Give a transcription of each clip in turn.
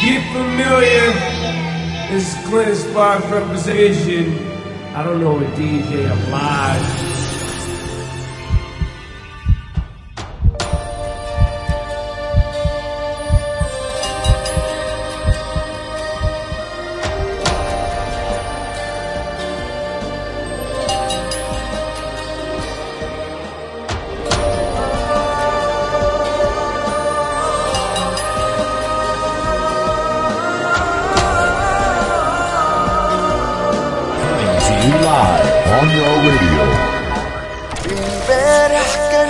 get familiar. This is Clint Sparks representation. I don't know a DJ, I'm live. Live on your radio. امبارح كان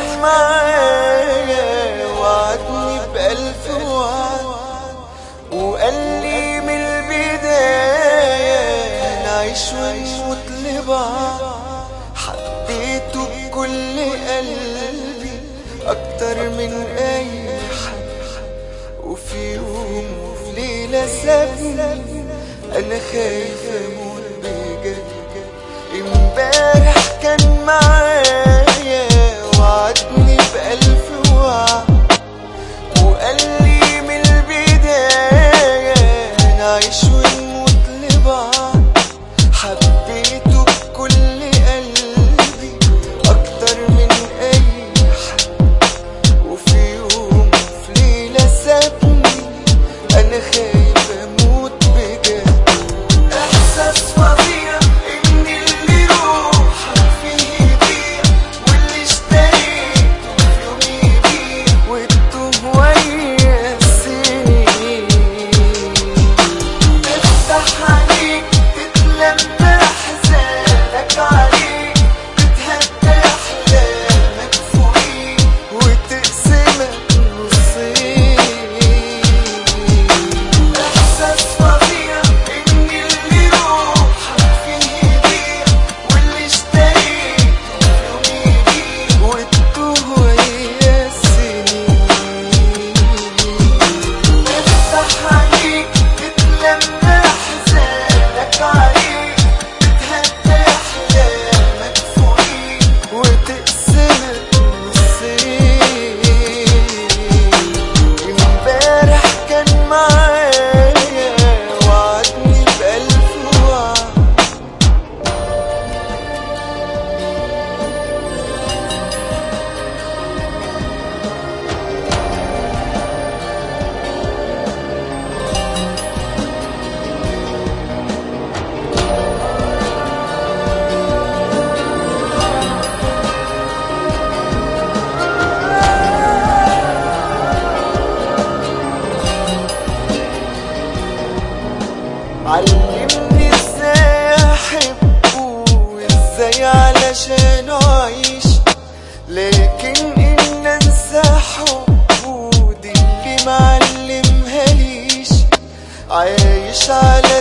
معايا وعدني بألف وعد وقال لي من البداية نعيش ونموت لبعض. حبيته بكل قلبي أكتر من أي حد، وفي يوم وفي ليلة سابني أنا خايف أموت بجد. امبارح كان معايا وعدني بألف وعد وقال لي من البداية نعيش ونموت لبعض. حبيته بكل قلبي أكتر من أي حد، وفي يوم وفي ليلة سابني أنا خايف أموت بجد. إحساس فظيع علمني ازاي احبه وازاي علشان اعيش، لكن ان انسى حبه دي اللي معلمها ليش. عايش على